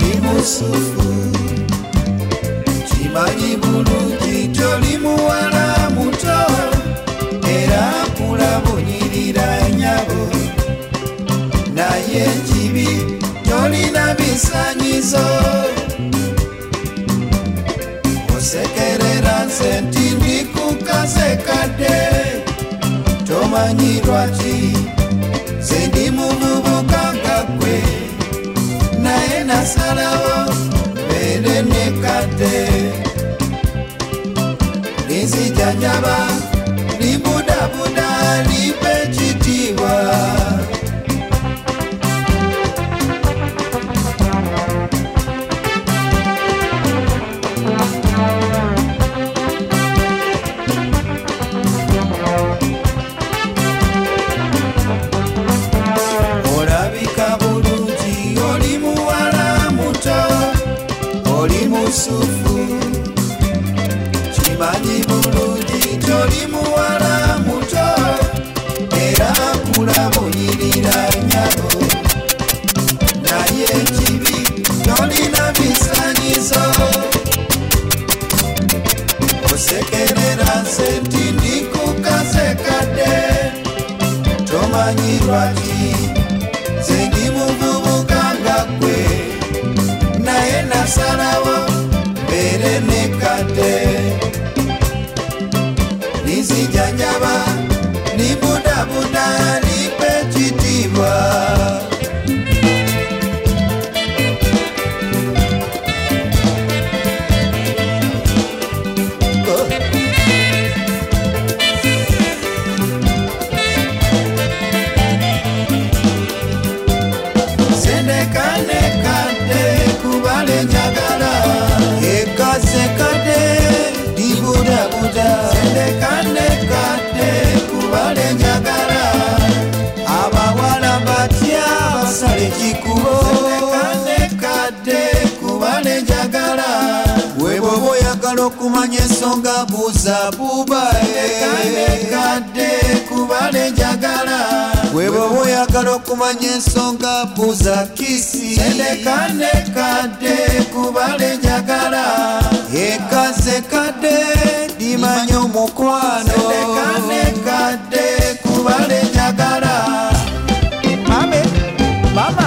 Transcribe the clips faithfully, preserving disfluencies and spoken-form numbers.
oli musufu kimanyi bulungi toli muwala muto era kulabonyirira nyabo naye kibi tolina bisanyizo osekerera nze nti ndikukasekadde tomanyi lwaki nze ndi muvubuka nga ggwe naye nasalawo mbeere nekadde linzijanjaba libudabuda lipe ekitiibwa olabika bulungi oli muwala muto oli musufu kimanyi bulungi toli muwala muto era kulabonyirira nyabo naye kibi tolina bisanyizo osekerera nze nti ndikukasekadde tomanyi lwaki nze ndi muvubuka nga ggwe naye nasalawo mbeere nekadde linzijanjaba libudabuda lipe ekitiibwa sendekanekadde kubale njagala ekasekadde libudabuda sendekanekadde kubale njagala abawala batya basale kikubo sendekanekadde kubale njagala weboba oyagala okumanya ensonga buuza bubae sendekanekadde kubale njagala weboba oyagala okumanya ensonga buuza kisi sendekanekadde kubale njagala ekasekadde limanya omukwano sendekanekadde kubale njagala mame mama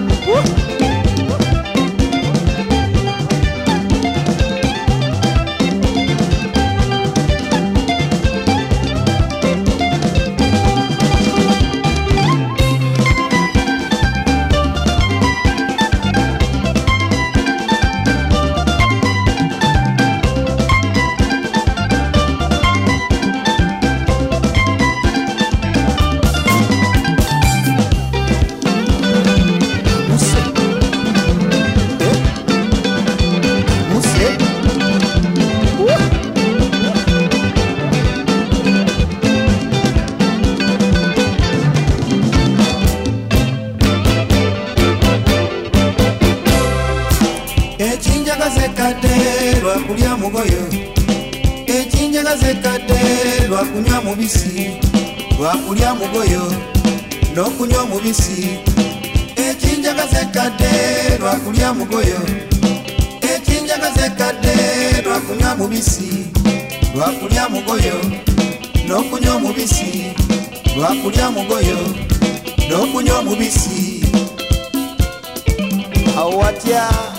ekinjagazekadde lwakulya mugoyo ekinjagazekadde lwakunywa mubisi lwakulya mugoyo n'okunywa mubisi ekinjagazekadde lwakulya mugoyo ekinjagazekadde lwakunywa mubisi lwakulya mugoyo n'okunywa mubisi lwakulya mugoyo n'okunywa mubisi awo watya